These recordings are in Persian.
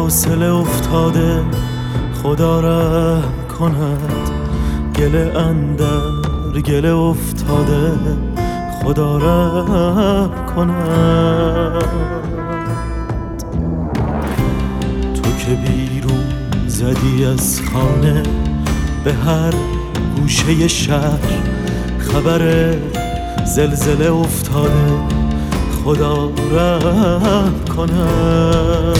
فاصله افتاده خدا رحم کند، گله اندر گله افتاده خدا رحم کند. تو که بیرون زدی از خانه به هر گوشه شهر، خبر زلزله افتاده خدا رحم کند.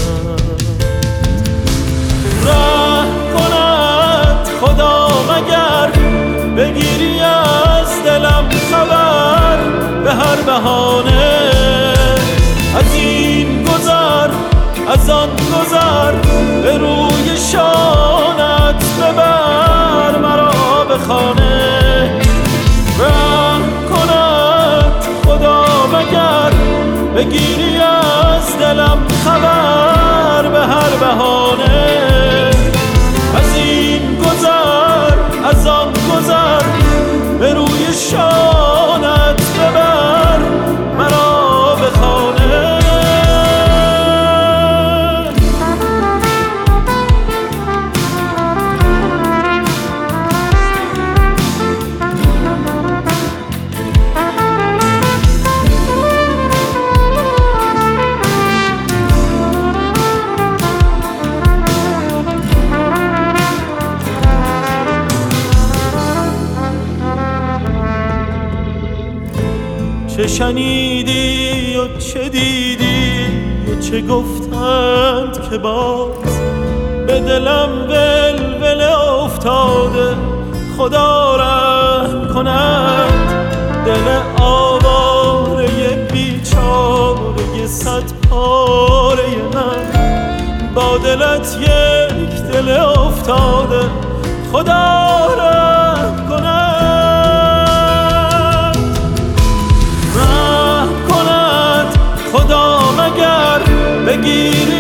رحم کند خدا مگر بگیری از دلم خبر، به هر بهانه از این گذر از آن گذر، به روی شانت ببر مرا به خانه. رحم کند خدا مگر بگیری از دلم خبر، به هر بهانه از این گذر از آن گذر، به روی شانت ببر مرا به خانه. چه شنیدی و چه دیدی و چه گفتند که باز، به دلم ولوله افتاده خدا رحم کند. دل آواره بیچاره صد پاره من، با دلت یک دل افتاده خدا رحم کند. خدا مگر بگیر